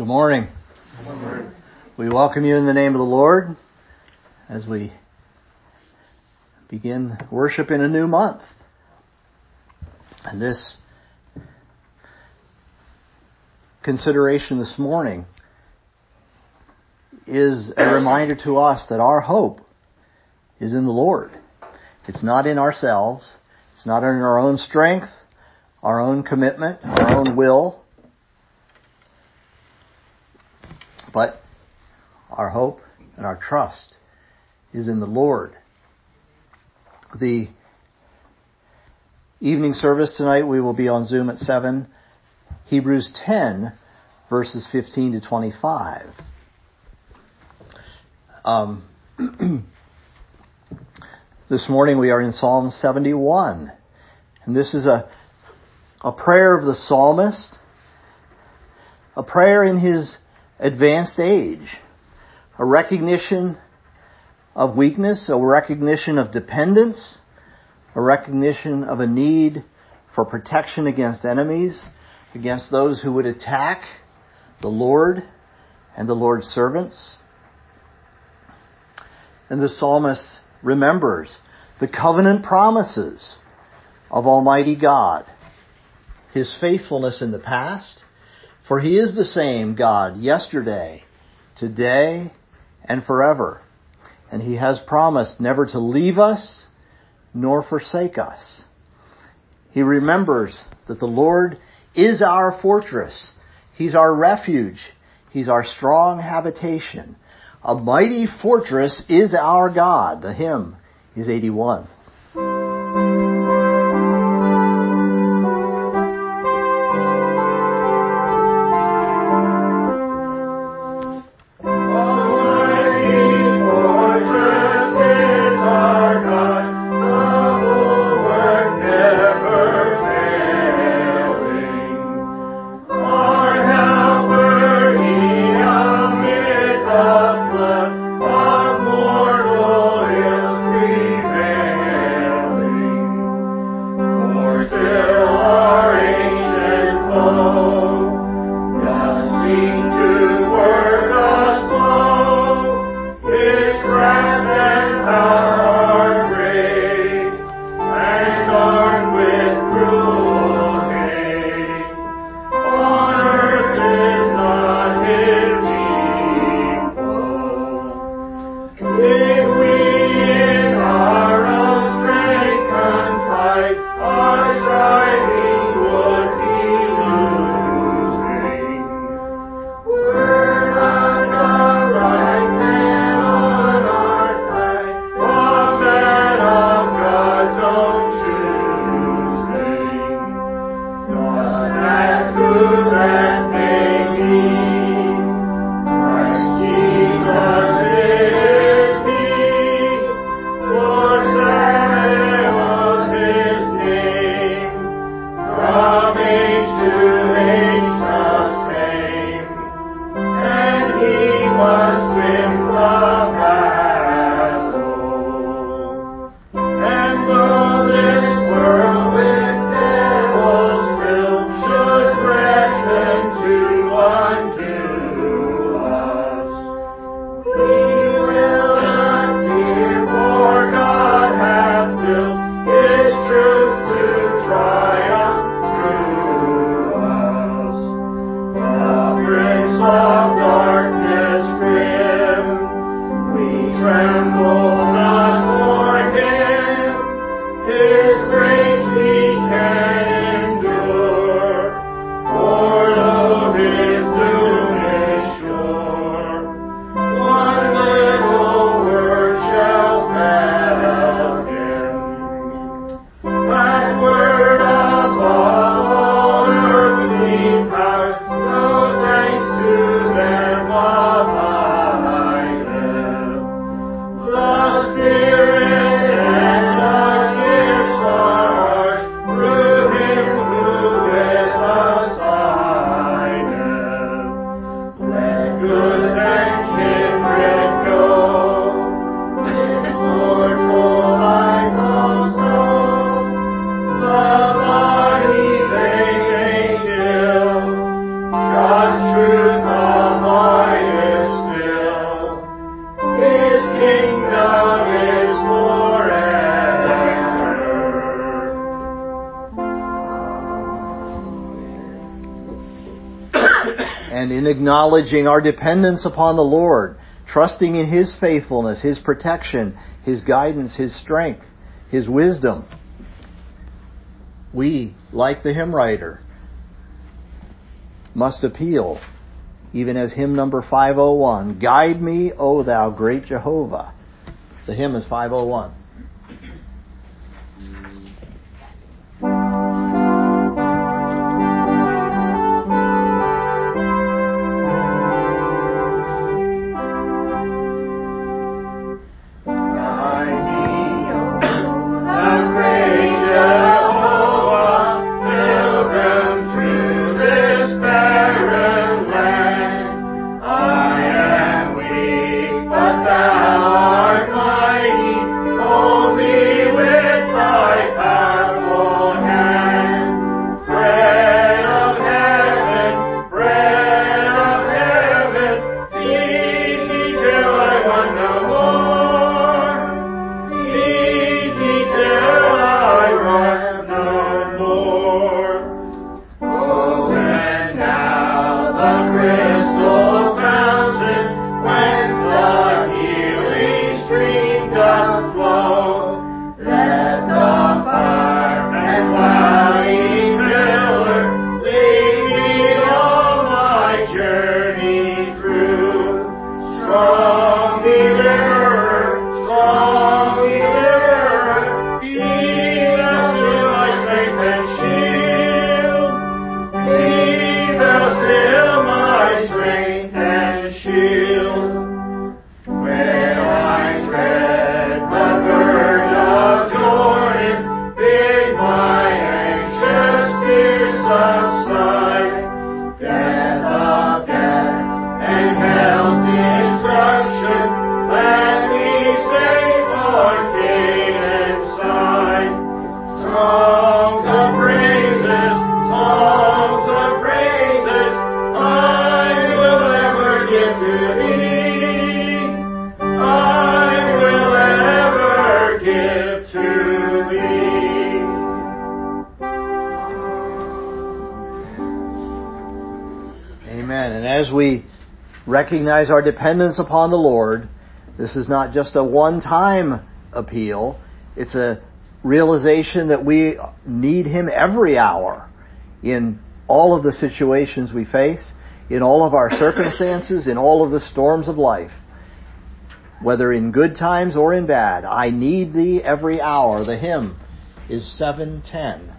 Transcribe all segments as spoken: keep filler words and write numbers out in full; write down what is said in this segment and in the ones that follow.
morning. Good morning. We welcome you in the name of the Lord as we begin worship in a new month. And this consideration this morning is a reminder to us that our hope is in the Lord. It's not in ourselves. It's not in our own strength, our own commitment, our own will. But our hope and our trust is in the Lord. The evening service tonight, we will be on Zoom at seven. Hebrews ten, verses fifteen to twenty-five. Um, this morning we are in Psalm seventy-one. And this is a, a prayer of the psalmist. A prayer in his advanced age, a recognition of weakness, a recognition of dependence, a recognition of a need for protection against enemies, against those who would attack the Lord and the Lord's servants. And the psalmist remembers the covenant promises of Almighty God, His faithfulness in the past. For He is the same God yesterday, today, and forever. And He has promised never to leave us nor forsake us. He remembers that the Lord is our fortress. He's our refuge. He's our strong habitation. A mighty fortress is our God. The hymn is eighty-one. And in acknowledging our dependence upon the Lord, trusting in His faithfulness, His protection, His guidance, His strength, His wisdom, we, like the hymn writer, must appeal, even as hymn number five oh one, "Guide me, O thou great Jehovah." The hymn is five oh one. As we recognize our dependence upon the Lord, this is not just a one-time appeal. It's a realization that we need Him every hour in all of the situations we face, in all of our circumstances, in all of the storms of life. Whether in good times or in bad, I need Thee every hour. The hymn is seven ten.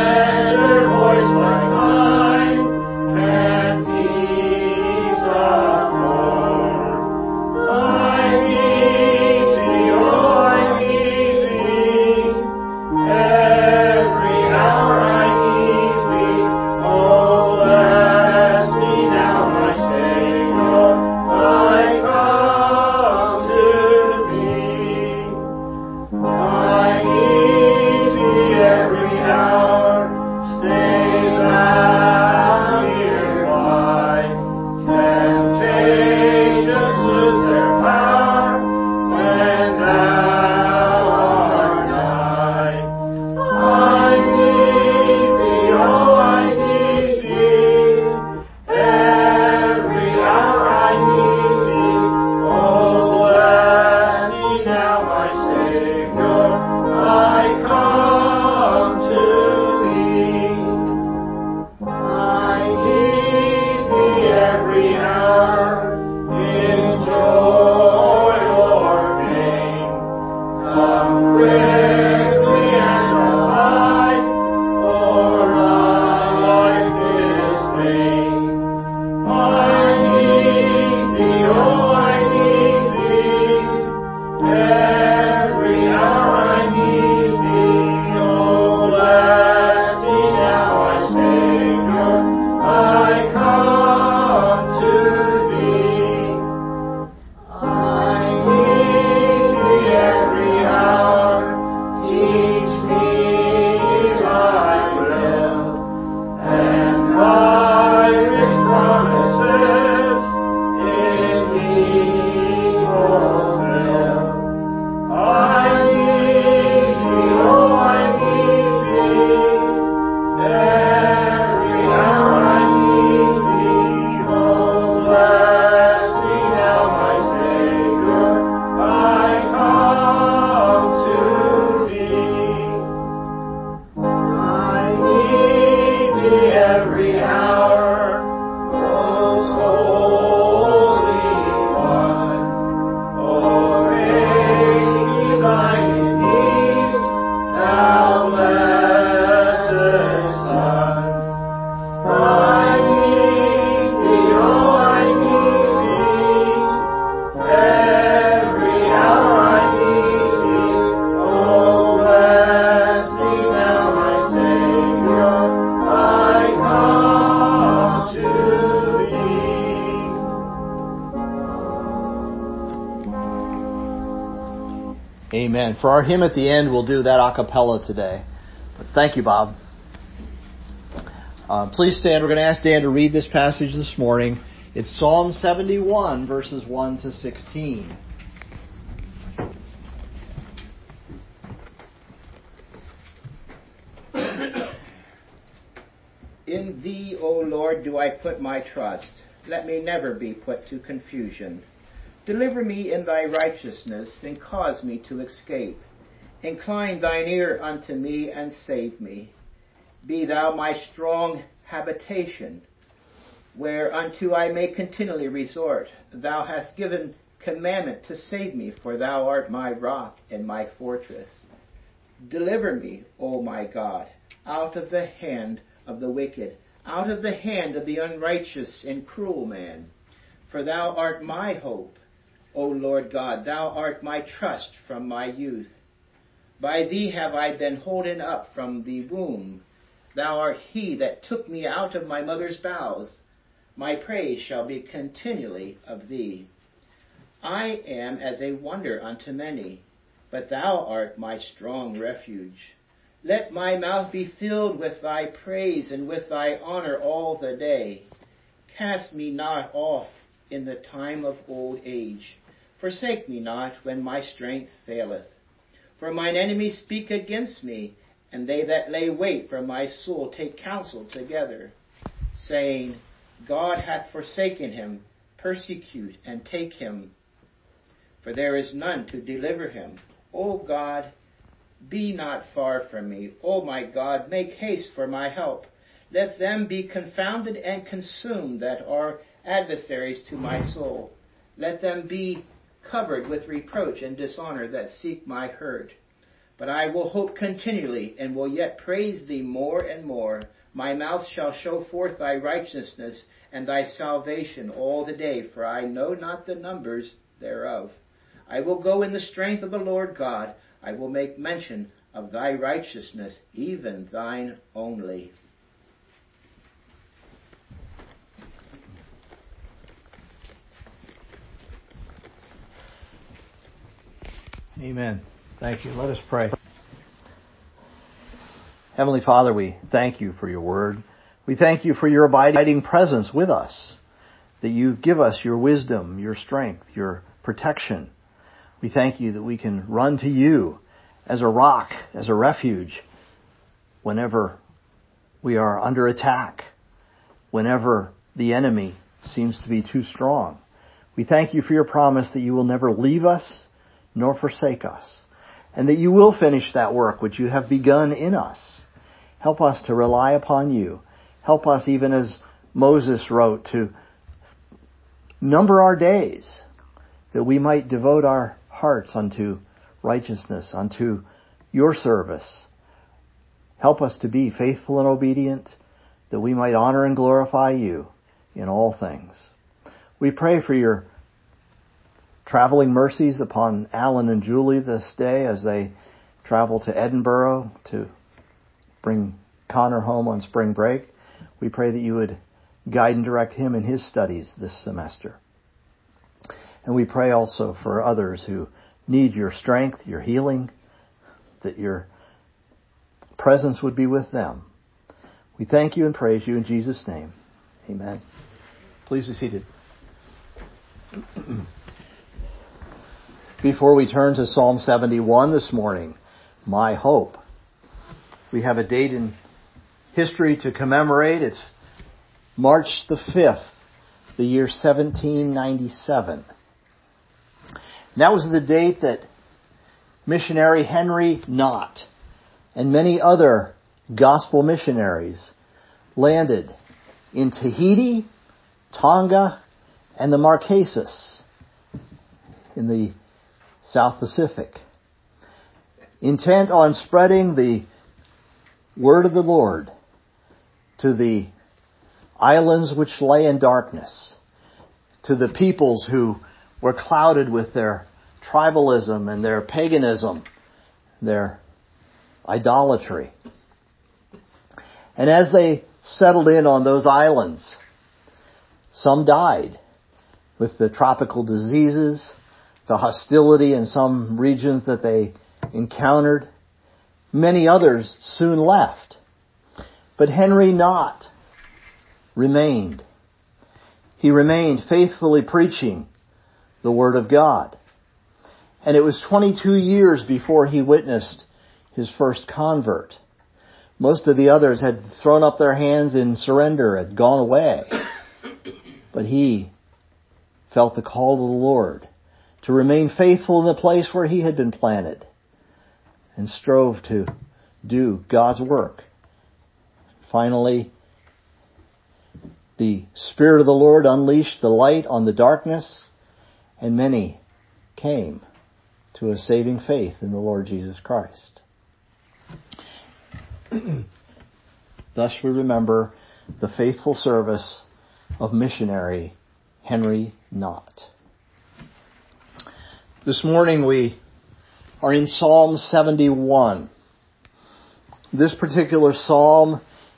Peace Amen. For our hymn at the end, we'll do that a cappella today. But thank you, Bob. Uh, please stand. We're going to ask Dan to read this passage this morning. It's Psalm seventy-one, verses one to sixteen. In Thee, O Lord, do I put my trust. Let me never be put to confusion. Deliver me in Thy righteousness, and cause me to escape. Incline Thine ear unto me, and save me. Be Thou my strong habitation, whereunto I may continually resort. Thou hast given commandment to save me, for Thou art my rock and my fortress. Deliver me, O my God, out of the hand of the wicked, out of the hand of the unrighteous and cruel man. For Thou art my hope, O Lord God, Thou art my trust from my youth. By Thee have I been holden up from the womb. Thou art He that took me out of my mother's bowels. My praise shall be continually of Thee. I am as a wonder unto many, but Thou art my strong refuge. Let my mouth be filled with Thy praise and with Thy honor all the day. Cast me not off in the time of old age. Forsake me not when my strength faileth. For mine enemies speak against me, and they that lay wait for my soul take counsel together, saying, God hath forsaken him, persecute and take him, for there is none to deliver him. O God, be not far from me. O my God, make haste for my help. Let them be confounded and consumed that are adversaries to my soul. Let them be covered with reproach and dishonor that seek my hurt. But I will hope continually, and will yet praise Thee more and more. My mouth shall show forth Thy righteousness and Thy salvation all the day, for I know not the numbers thereof. I will go in the strength of the Lord God. I will make mention of Thy righteousness, even Thine only. Amen. Thank you. Let us pray. Heavenly Father, we thank You for Your word. We thank You for Your abiding presence with us, that You give us Your wisdom, Your strength, Your protection. We thank You that we can run to You as a rock, as a refuge, whenever we are under attack, whenever the enemy seems to be too strong. We thank You for Your promise that You will never leave us nor forsake us, and that You will finish that work which You have begun in us. Help us to rely upon You. Help us, even as Moses wrote, to number our days, that we might devote our hearts unto righteousness, unto Your service. Help us to be faithful and obedient, that we might honor and glorify You in all things. We pray for Your traveling mercies upon Alan and Julie this day as they travel to Edinburgh to bring Connor home on spring break. We pray that You would guide and direct him in his studies this semester. And we pray also for others who need Your strength, Your healing, that Your presence would be with them. We thank You and praise You in Jesus' name. Amen. Please be seated. Before we turn to Psalm seventy-one this morning, my hope, we have a date in history to commemorate. It's March the fifth, the year seventeen ninety-seven. And that was the date that missionary Henry Knott and many other gospel missionaries landed in Tahiti, Tonga, and the Marquesas in the South Pacific, intent on spreading the word of the Lord to the islands which lay in darkness, to the peoples who were clouded with their tribalism and their paganism, their idolatry. And as they settled in on those islands, some died with the tropical diseases, the hostility in some regions that they encountered. Many others soon left. But Henry Nott remained. He remained faithfully preaching the Word of God. And it was twenty-two years before he witnessed his first convert. Most of the others had thrown up their hands in surrender, had gone away. But he felt the call of the Lord to remain faithful in the place where he had been planted and strove to do God's work. Finally, the Spirit of the Lord unleashed the light on the darkness, and many came to a saving faith in the Lord Jesus Christ. Thus we remember the faithful service of missionary Henry Nott. This morning we are in Psalm seventy-one. This particular psalm,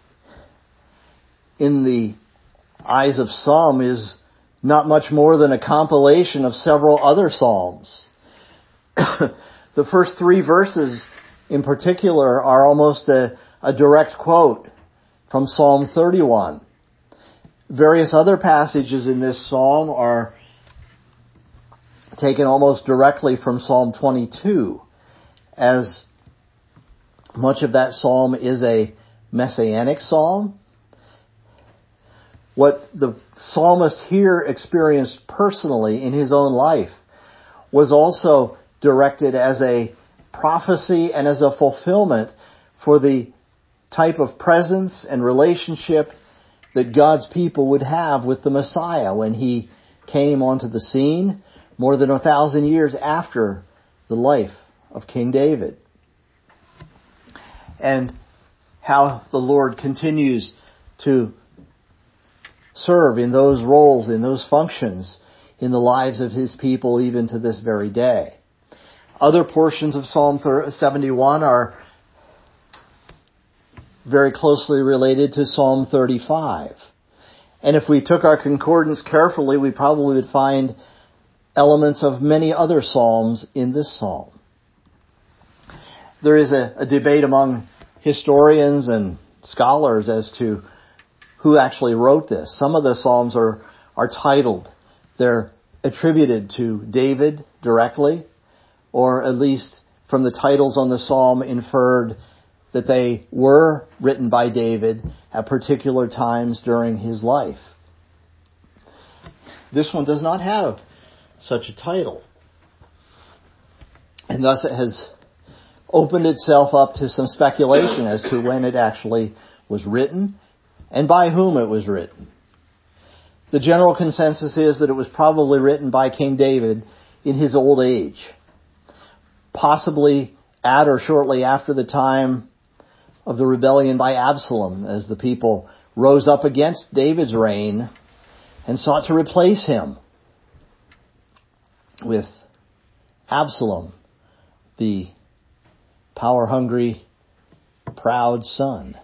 in the eyes of some, is not much more than a compilation of several other psalms. The first three verses in particular are almost a, a direct quote from Psalm thirty-one. Various other passages in this psalm are taken almost directly from Psalm twenty-two, as much of that psalm is a messianic psalm. What the psalmist here experienced personally in his own life was also directed as a prophecy and as a fulfillment for the type of presence and relationship that God's people would have with the Messiah when he came onto the scene more than a thousand years after the life of King David. And how the Lord continues to serve in those roles, in those functions, in the lives of his people even to this very day. Other portions of Psalm seventy-one are very closely related to Psalm thirty-five. And if we took our concordance carefully, we probably would find elements of many other psalms in this psalm. There is a, a debate among historians and scholars as to who actually wrote this. Some of the psalms are, are titled. They're attributed to David directly, or at least from the titles on the psalm inferred that they were written by David at particular times during his life. This one does not have such a title. And thus it has opened itself up to some speculation as to when it actually was written and by whom it was written. The general consensus is that it was probably written by King David in his old age, possibly at or shortly after the time of the rebellion by Absalom, as the people rose up against David's reign and sought to replace him with Absalom, the power-hungry, proud son.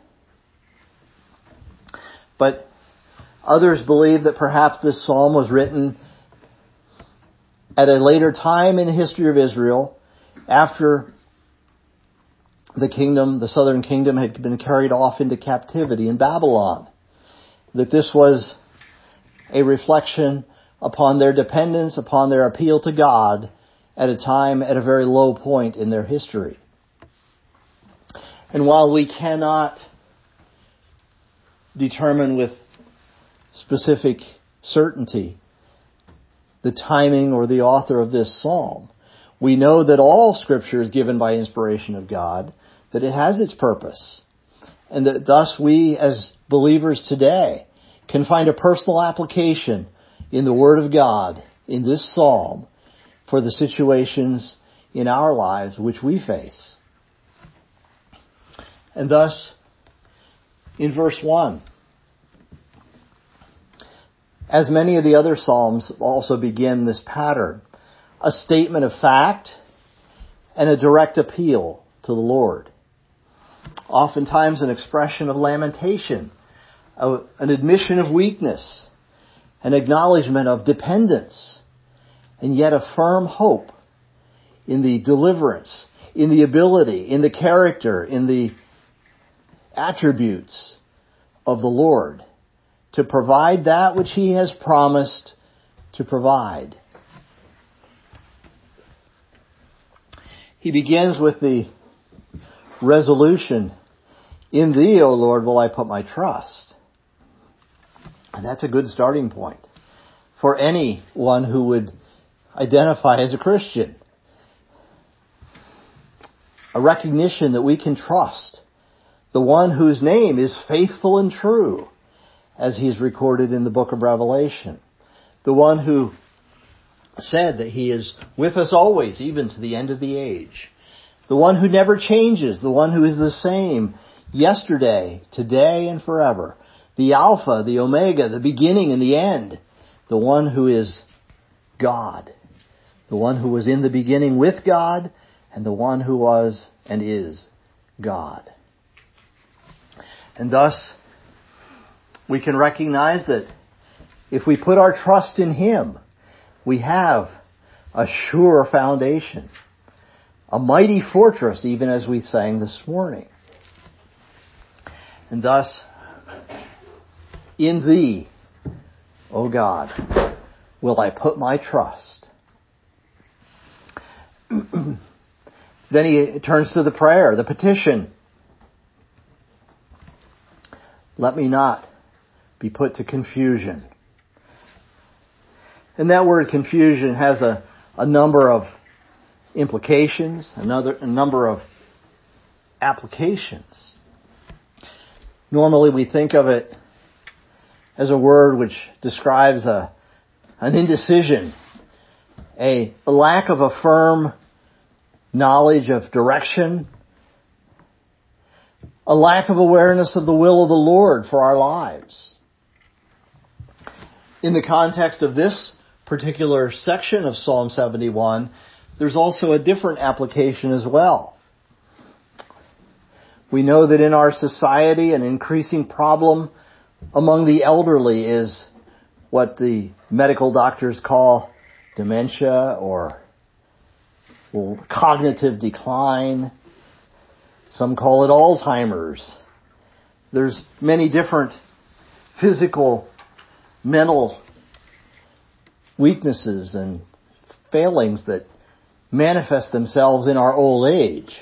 But others believe that perhaps this psalm was written at a later time in the history of Israel, after the kingdom, the southern kingdom, had been carried off into captivity in Babylon. That this was a reflection upon their dependence, upon their appeal to God at a time, at a very low point in their history. And while we cannot determine with specific certainty the timing or the author of this psalm, we know that all Scripture is given by inspiration of God, that it has its purpose, and that thus we as believers today can find a personal application in the Word of God, in this psalm, for the situations in our lives which we face. And thus, in verse one, as many of the other psalms also begin this pattern, a statement of fact and a direct appeal to the Lord. Oftentimes an expression of lamentation, an admission of weakness, an acknowledgement of dependence, and yet a firm hope in the deliverance, in the ability, in the character, in the attributes of the Lord to provide that which He has promised to provide. He begins with the resolution, in Thee, O Lord, will I put my trust. And that's a good starting point for anyone who would identify as a Christian. A recognition that we can trust the one whose name is faithful and true, as He is recorded in the book of Revelation. The one who said that He is with us always, even to the end of the age. The one who never changes, the one who is the same yesterday, today, and forever. The Alpha, the Omega, the beginning and the end. The one who is God. The one who was in the beginning with God, and the one who was and is God. And thus, we can recognize that if we put our trust in Him, we have a sure foundation, a mighty fortress, even as we sang this morning. And thus, in Thee, O God, will I put my trust. Then he turns to the prayer, the petition. Let me not be put to confusion. And that word confusion has a, a number of implications, another a number of applications. Normally we think of it as a word which describes a an indecision, a, a lack of a firm knowledge of direction, a lack of awareness of the will of the Lord for our lives. In the context of this particular section of Psalm seventy-one, there's also a different application as well. We know that in our society, an increasing problem among the elderly is what the medical doctors call dementia or cognitive decline. Some call it Alzheimer's. There's many different physical, mental weaknesses and failings that manifest themselves in our old age.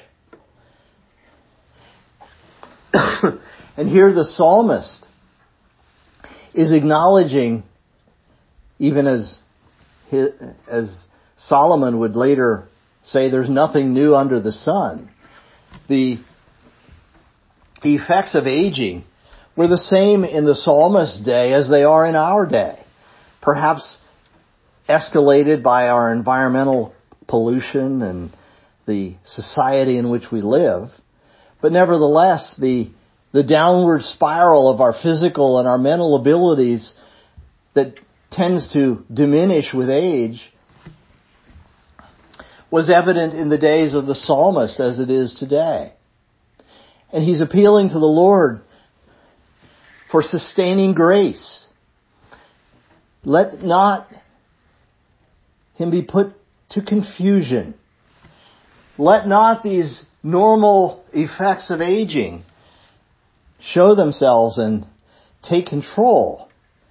And here the psalmist is acknowledging, even as as Solomon would later say, there's nothing new under the sun. The effects of aging were the same in the psalmist's day as they are in our day. Perhaps escalated by our environmental pollution and the society in which we live. But nevertheless, the the downward spiral of our physical and our mental abilities that tends to diminish with age was evident in the days of the psalmist as it is today. And he's appealing to the Lord for sustaining grace. Let not him be put to confusion. Let not these normal effects of aging show themselves and take control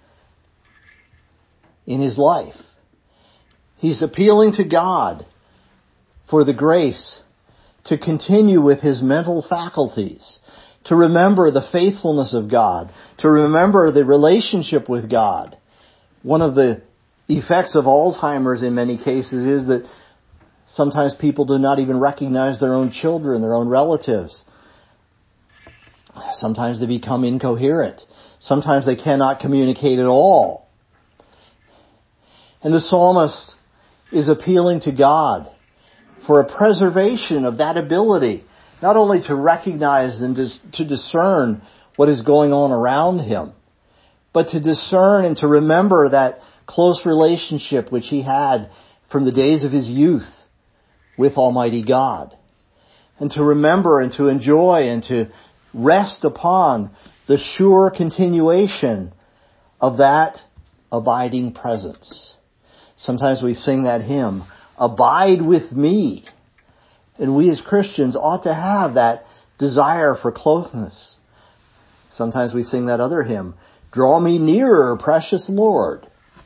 in his life. He's appealing to God for the grace to continue with his mental faculties, to remember the faithfulness of God, to remember the relationship with God. One of the effects of Alzheimer's in many cases is that sometimes people do not even recognize their own children, their own relatives. Sometimes they become incoherent. Sometimes they cannot communicate at all. And the psalmist is appealing to God for a preservation of that ability, not only to recognize and to discern what is going on around him, but to discern and to remember that close relationship which he had from the days of his youth with Almighty God. And to remember and to enjoy and to rest upon the sure continuation of that abiding presence. Sometimes we sing that hymn, Abide with me. And we as Christians ought to have that desire for closeness. Sometimes we sing that other hymn, "Draw me nearer, precious Lord."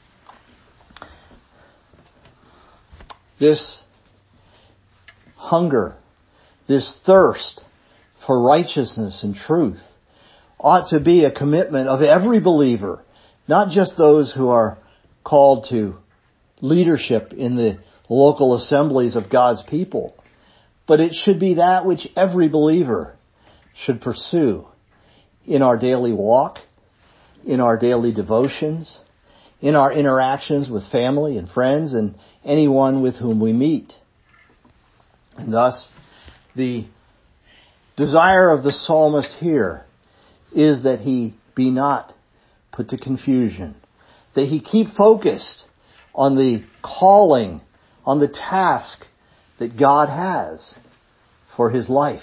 This hunger, this thirst for righteousness and truth ought to be a commitment of every believer, not just those who are called to leadership in the local assemblies of God's people, but it should be that which every believer should pursue in our daily walk, in our daily devotions, in our interactions with family and friends and anyone with whom we meet. And thus, the desire of the psalmist here is that he be not put to confusion, that he keep focused on the calling, on the task that God has for his life.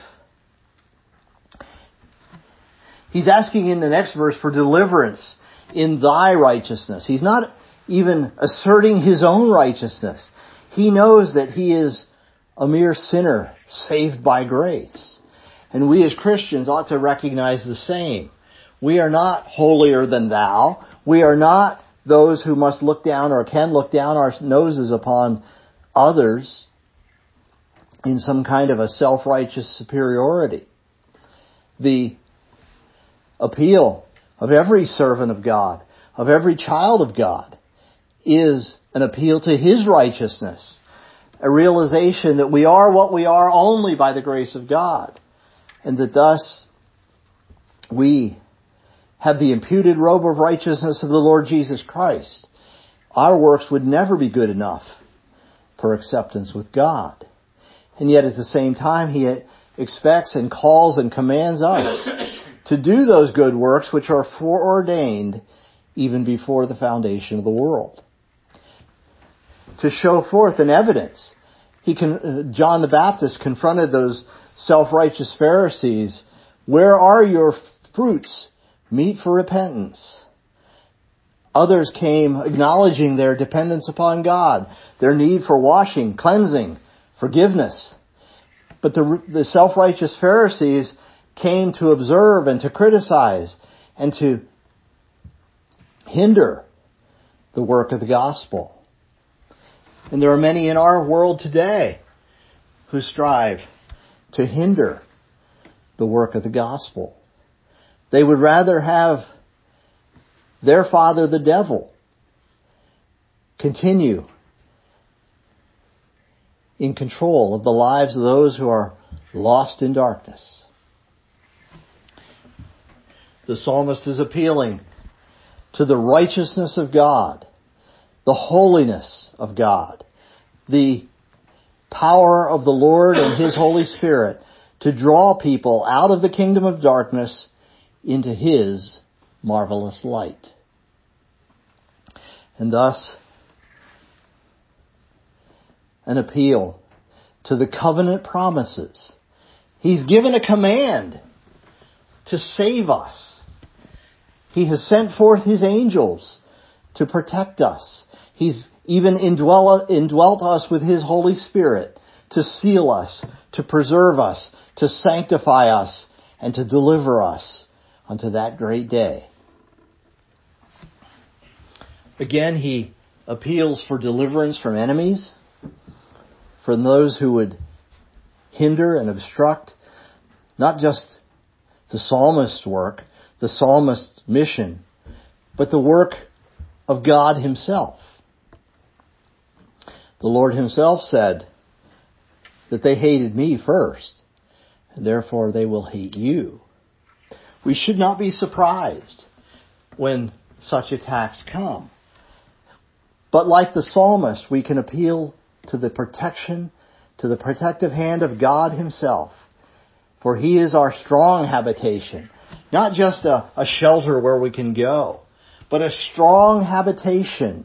He's asking in the next verse for deliverance in thy righteousness. He's not even asserting his own righteousness. He knows that he is a mere sinner saved by grace. And we as Christians ought to recognize the same. We are not holier than thou. We are not those who must look down or can look down our noses upon others in some kind of a self-righteous superiority. The appeal of every servant of God, of every child of God, is an appeal to his righteousness, a realization that we are what we are only by the grace of God, and that thus we have the imputed robe of righteousness of the Lord Jesus Christ. Our works would never be good enough for acceptance with God. And yet at the same time, he expects and calls and commands us to do those good works which are foreordained even before the foundation of the world. To show forth an evidence. He can, John the Baptist confronted those self-righteous Pharisees. Where are your fruits? Meet for repentance. Others came acknowledging their dependence upon God, their need for washing, cleansing, forgiveness. But the, the self-righteous Pharisees came to observe and to criticize and to hinder the work of the gospel. And there are many in our world today who strive to hinder the work of the gospel. They would rather have their father, the devil, continue in control of the lives of those who are lost in darkness. The psalmist is appealing to the righteousness of God, the holiness of God, the power of the Lord and His Holy Spirit to draw people out of the kingdom of darkness into His marvelous light. And thus, an appeal to the covenant promises. He's given a command to save us. He has sent forth His angels to protect us. He's even indwelt, indwelt us with His Holy Spirit to seal us, to preserve us, to sanctify us, and to deliver us unto that great day. Again, He appeals for deliverance from enemies, from those who would hinder and obstruct not just the psalmist's work, the psalmist's mission, but the work of God Himself. The Lord Himself said that they hated me first, and therefore they will hate you. We should not be surprised when such attacks come. But like the psalmist, we can appeal to the protection, to the protective hand of God Himself. For He is our strong habitation. Not just a, a shelter where we can go, but a strong habitation,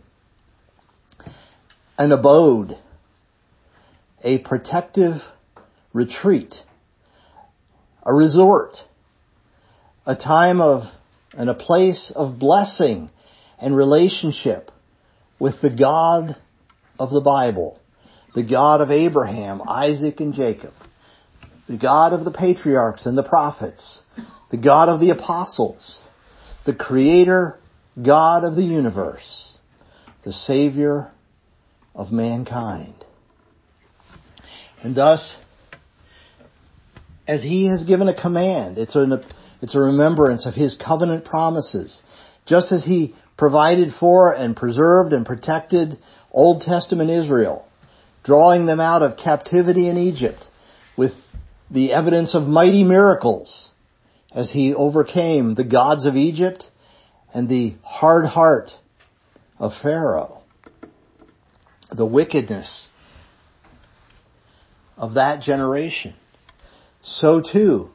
an abode, a protective retreat, a resort, a time of and a place of blessing and relationship with the God of the Bible, the God of Abraham, Isaac, and Jacob, the God of the patriarchs and the prophets, the God of the apostles, the Creator God of the universe, the Savior of mankind. And thus, as He has given a command, it's a, it's a remembrance of His covenant promises. Just as He provided for and preserved and protected Old Testament Israel, drawing them out of captivity in Egypt with the evidence of mighty miracles as He overcame the gods of Egypt and the hard heart of Pharaoh, the wickedness of that generation. So too,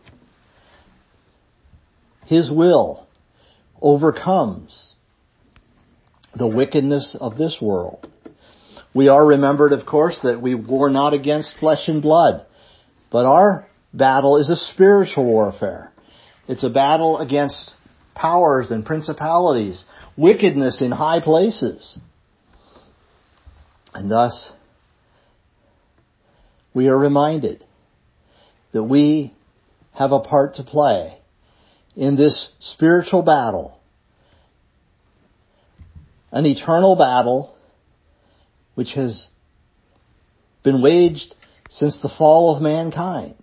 His will overcomes the wickedness of this world. We are remembered, of course, that we war not against flesh and blood, but our battle is a spiritual warfare. It's a battle against powers and principalities, wickedness in high places. And thus, we are reminded that we have a part to play in this spiritual battle, an eternal battle which has been waged since the fall of mankind.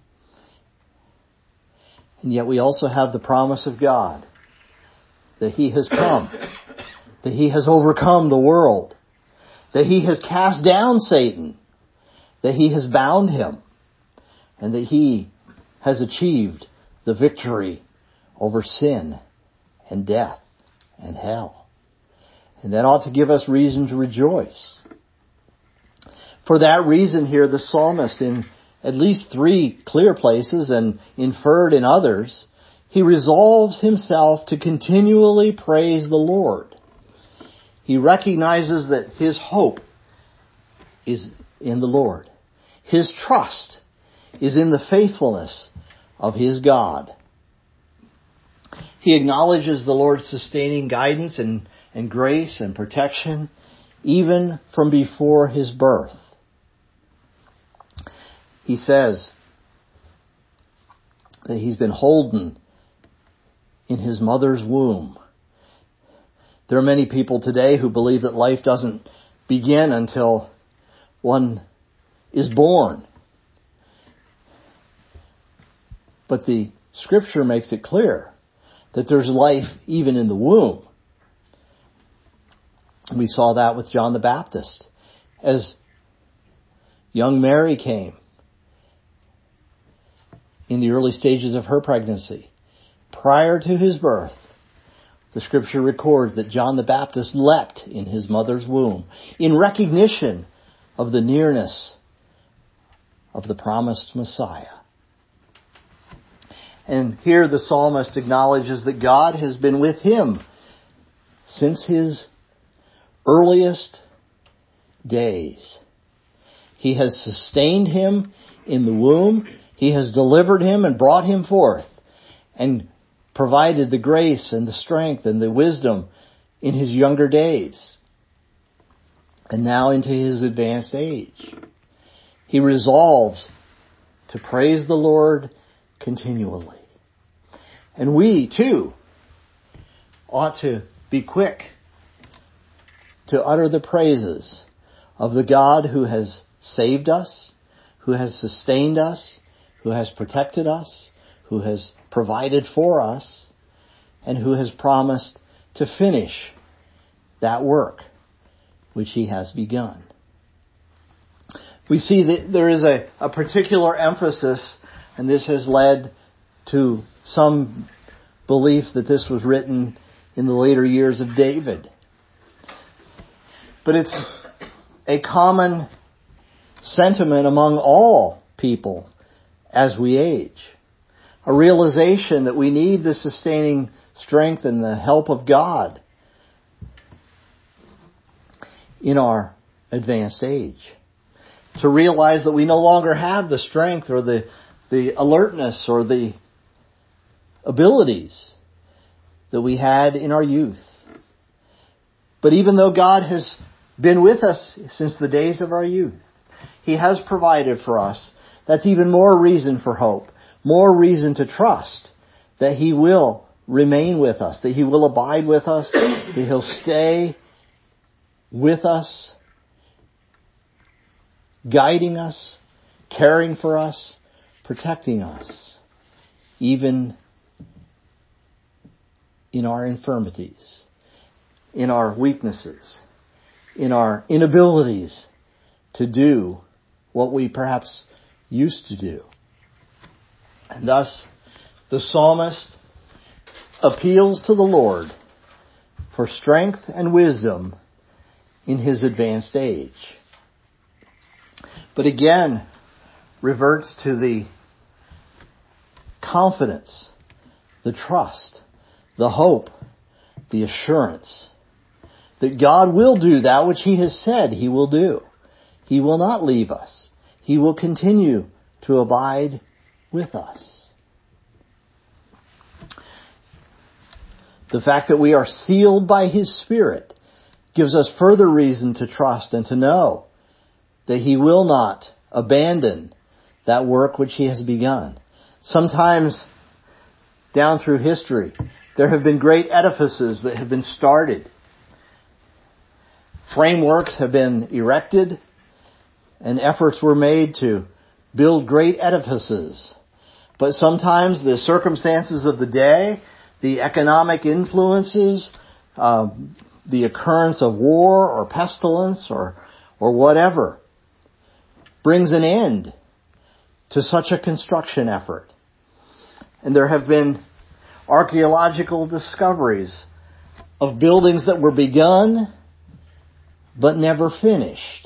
And yet we also have the promise of God that He has come, that He has overcome the world, that He has cast down Satan, that He has bound him, and that He has achieved the victory over sin and death and hell. And that ought to give us reason to rejoice. For that reason here, the psalmist, in at least three clear places and inferred in others, he resolves himself to continually praise the Lord. He recognizes that his hope is in the Lord. His trust is in the faithfulness of his God. He acknowledges the Lord's sustaining guidance and, and grace and protection even from before his birth. He says that he's been holden in his mother's womb. There are many people today who believe that life doesn't begin until one is born. But the Scripture makes it clear that there's life even in the womb. We saw that with John the Baptist. As young Mary came in the early stages of her pregnancy, prior to his birth, the Scripture records that John the Baptist leapt in his mother's womb in recognition of the nearness of the promised Messiah. And here the psalmist acknowledges that God has been with him since his earliest days. He has sustained him in the womb. He has delivered him and brought him forth and provided the grace and the strength and the wisdom in his younger days and now into his advanced age. He resolves to praise the Lord continually. And we, too, ought to be quick to utter the praises of the God who has saved us, who has sustained us, who has protected us, who has provided for us, and who has promised to finish that work which He has begun. We see that there is a, a particular emphasis, and this has led to some belief that this was written in the later years of David. But it's a common sentiment among all people as we age. A realization that we need the sustaining strength and the help of God in our advanced age. To realize that we no longer have the strength or the, the alertness or the abilities that we had in our youth. But even though God has been with us since the days of our youth, He has provided for us, that's even more reason for hope, more reason to trust that He will remain with us, that He will abide with us, that He'll stay with us, guiding us, caring for us, protecting us, even in our infirmities, in our weaknesses, in our inabilities to do what we perhaps used to do. And thus, the psalmist appeals to the Lord for strength and wisdom in his advanced age. But again, reverts to the confidence, the trust, the hope, the assurance that God will do that which He has said He will do. He will not leave us. He will continue to abide with us. The fact that we are sealed by His Spirit gives us further reason to trust and to know that He will not abandon that work which He has begun. Sometimes down through history, there have been great edifices that have been started. Frameworks have been erected, and efforts were made to build great edifices. But sometimes the circumstances of the day, the economic influences, uh, the occurrence of war or pestilence or or whatever, brings an end to such a construction effort. And there have been archaeological discoveries of buildings that were begun but never finished.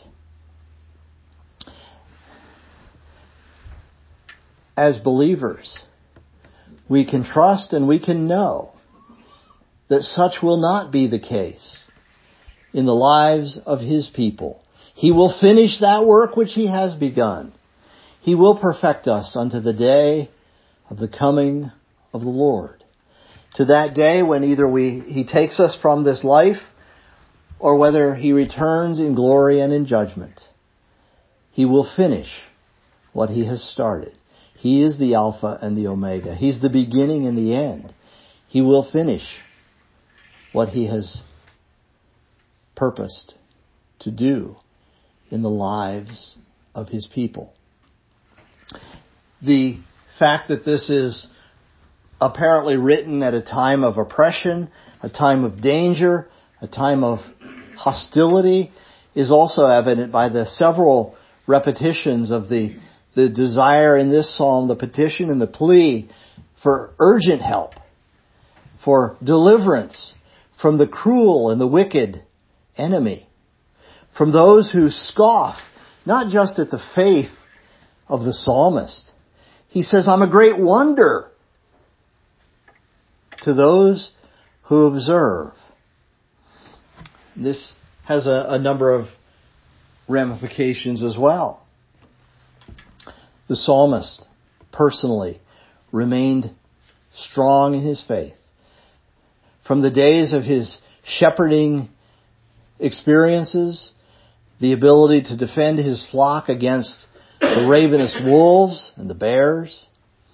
As believers, we can trust and we can know that such will not be the case in the lives of His people. He will finish that work which He has begun. He will perfect us unto the day of the coming of the Lord. To that day when either we He takes us from this life or whether He returns in glory and in judgment. He will finish what He has started. He is the Alpha and the Omega. He's the beginning and the end. He will finish what He has purposed to do in the lives of His people. The fact that this is apparently written at a time of oppression, a time of danger, a time of hostility is also evident by the several repetitions of the the desire in this psalm, the petition and the plea for urgent help, for deliverance from the cruel and the wicked enemy, from those who scoff, not just at the faith of the psalmist. He says, I'm a great wonder to those who observe. This has a, a number of ramifications as well. The psalmist personally remained strong in his faith. From the days of his shepherding experiences, the ability to defend his flock against the ravenous wolves and the bears,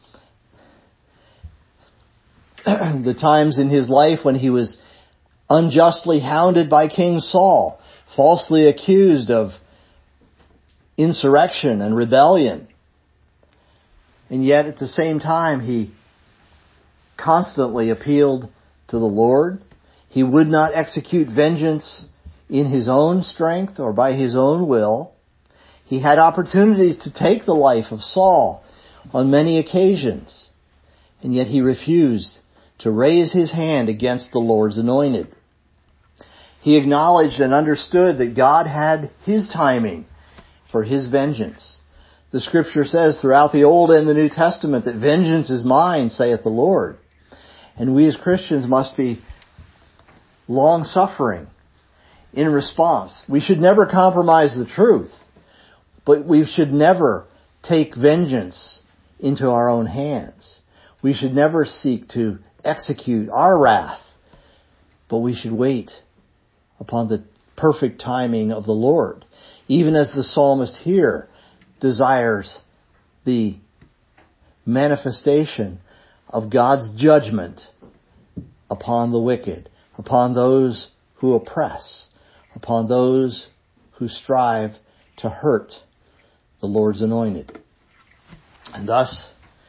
the times in his life when he was unjustly hounded by King Saul, falsely accused of insurrection and rebellion. And yet at the same time, he constantly appealed to the Lord. He would not execute vengeance in his own strength or by his own will. He had opportunities to take the life of Saul on many occasions. And yet he refused to raise his hand against the Lord's anointed. He acknowledged and understood that God had His timing for His vengeance. The Scripture says throughout the Old and the New Testament that vengeance is mine, saith the Lord. And we as Christians must be long-suffering in response. We should never compromise the truth, but we should never take vengeance into our own hands. We should never seek to execute our wrath, but we should wait upon the perfect timing of the Lord. even as the psalmist here desires the manifestation of God's judgment upon the wicked, upon those who oppress, upon those who strive to hurt the Lord's anointed. And thus,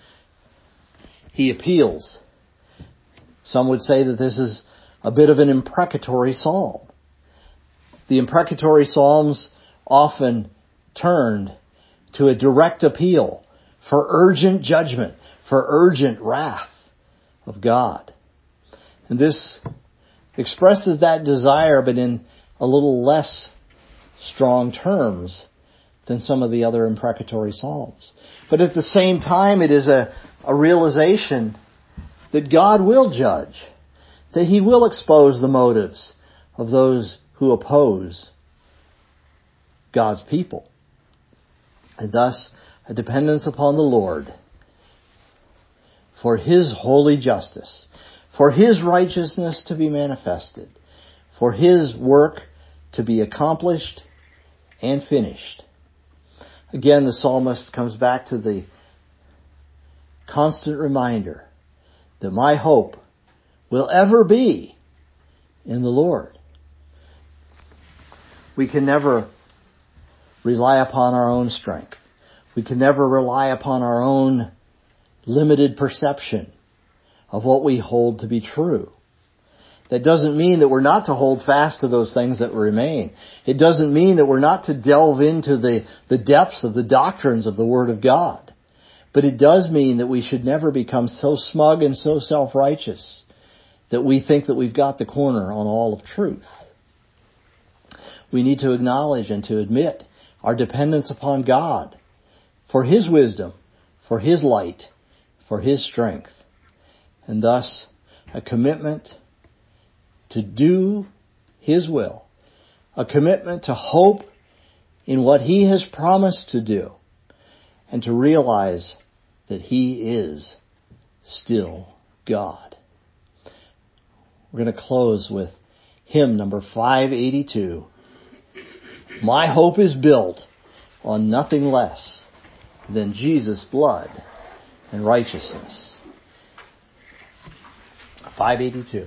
he appeals. Some would say that this is a bit of an imprecatory psalm. The imprecatory psalms often turned to a direct appeal for urgent judgment, for urgent wrath of God. And this expresses that desire, but in a little less strong terms than some of the other imprecatory psalms. But at the same time, it is a, a realization that God will judge, that He will expose the motives of those who oppose God's people. And thus, a dependence upon the Lord for His holy justice, for His righteousness to be manifested, for His work to be accomplished and finished. Again, the psalmist comes back to the constant reminder that my hope will ever be in the Lord. We can never rely upon our own strength. We can never rely upon our own limited perception of what we hold to be true. That doesn't mean that we're not to hold fast to those things that remain. It doesn't mean that we're not to delve into the, the depths of the doctrines of the Word of God. But it does mean that we should never become so smug and so self-righteous that we think that we've got the corner on all of truth. We need to acknowledge and to admit our dependence upon God for His wisdom, for His light, for His strength, and thus a commitment to do His will, a commitment to hope in what He has promised to do, and to realize that He is still God. We're going to close with hymn number five eighty-two. My hope is built on nothing less than Jesus' blood and righteousness. five eighty-two.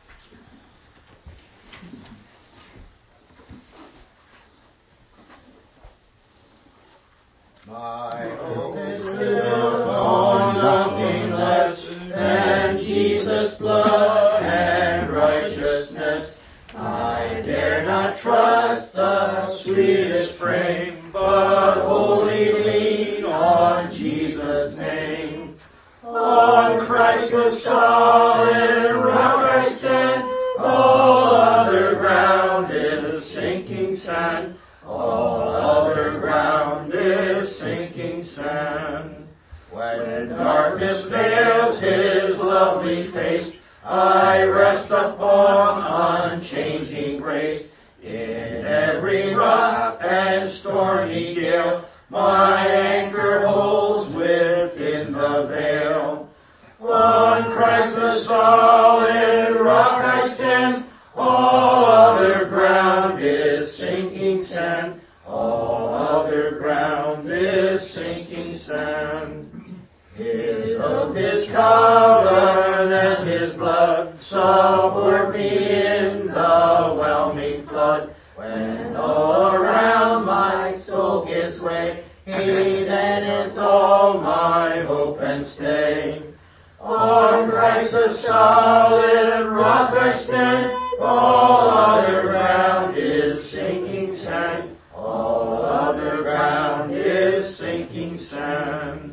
My hope is built on nothing less than Jesus' blood and righteousness. I dare not trust the sweetest frame, but wholly lean on Jesus' name. On Christ the solid rock I stand, all other ground is sinking sand. All other ground is sinking sand. When darkness veils His lovely face, I rest upon unchanging grace. In every rough and stormy gale, my anchor holds within the veil. On Christ the solid rock I stand, all other ground is sinking sand. All other ground is sinking sand. His oath, His covenant, His blood support me in the whelming flood. When all around my soul gives way, He then is all my hope and stay. On Christ the solid rock I stand, all other ground is sinking sand. All other ground is sinking sand.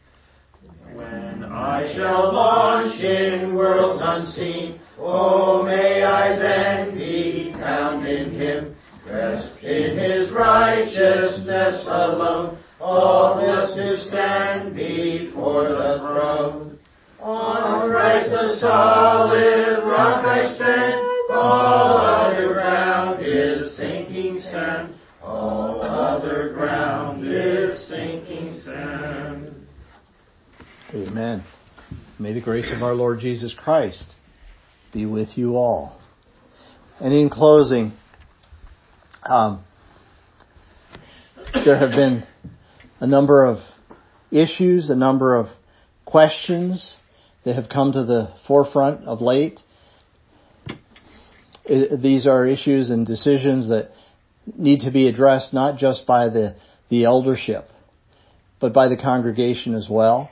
When I shall launch in worlds unseen, oh, may I then be found in Him. Rest in His righteousness alone, all blessed to stand before the throne. On Christ the solid rock I stand, all other ground is sinking sand. All other ground is sinking sand. Amen. May the grace of our Lord Jesus Christ be with you all. And in closing, um, there have been a number of issues, a number of questions that have come to the forefront of late. It, these are issues and decisions that need to be addressed not just by the, the eldership, but by the congregation as well.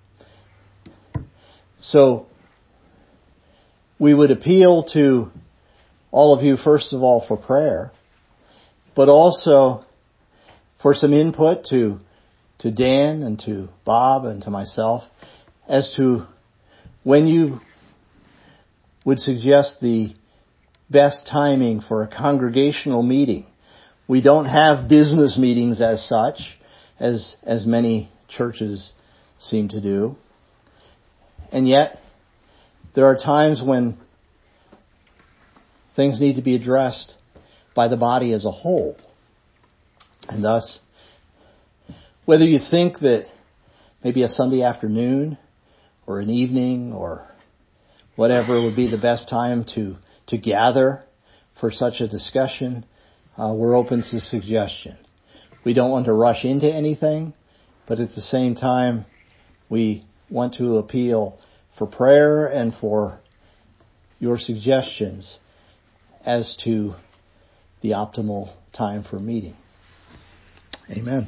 So we would appeal to all of you, first of all, for prayer, but also for some input to to Dan and to Bob and to myself as to when you would suggest the best timing for a congregational meeting. We don't have business meetings as such, as as many churches seem to do. And yet, there are times when things need to be addressed by the body as a whole. And thus, whether you think that maybe a Sunday afternoon or an evening or whatever would be the best time to, to gather for such a discussion, uh, we're open to suggestion. We don't want to rush into anything, but at the same time, we want to appeal for prayer and for your suggestions as to the optimal time for meeting. Amen.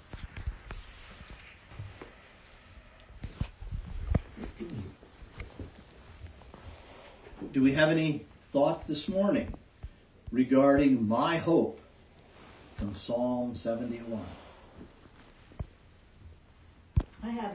Do we have any thoughts this morning regarding my hope from Psalm seventy-one? I have